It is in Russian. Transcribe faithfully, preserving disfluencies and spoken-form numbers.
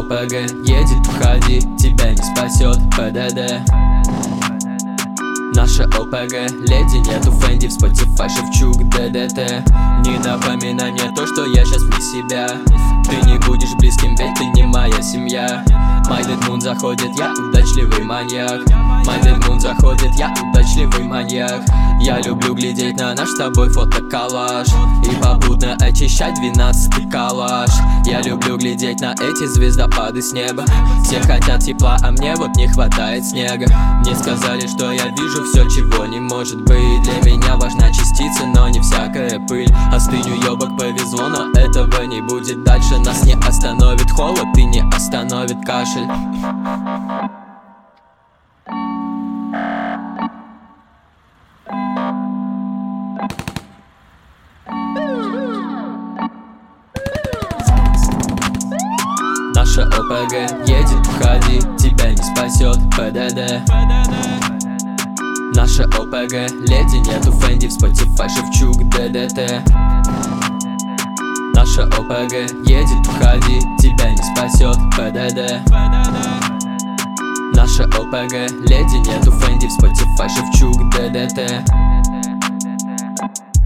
ОПГ едет, входи, тебя не спасет ПДД. Наша ОПГ леди, нету Фэнди в Spotify, Шевчук, ДДТ. Не напоминай мне то, что я сейчас вне себя. Ты не будешь близким, ведь ты не моя семья. My Dead Moon заходит, я удачливый маньяк. My Dead Moon заходит, я удачливый маньяк. Я люблю глядеть на наш с тобой фотоколлаж и попутно очищать двенадцатый калаш. Я люблю глядеть на эти звездопады с неба. Все хотят тепла, а мне вот не хватает снега. Мне сказали, что я вижу все, чего не может быть. Для меня важна частица, но не всякая пыль. Остынь, уёбок, повезло, но этого не будет. Дальше нас не остановит холод и не остановит кашель. Наша ОПГ едет, входи, тебя не спасет ПДД. Наша ОПГ леди, нету Фэнди в Spotify, Шевчук, ДДТ. Наша ОПГ едет, входи, тебя не спасет ПДД. Наша ОПГ леди, нету Фэнди в Spotify, Шевчук, ДДТ.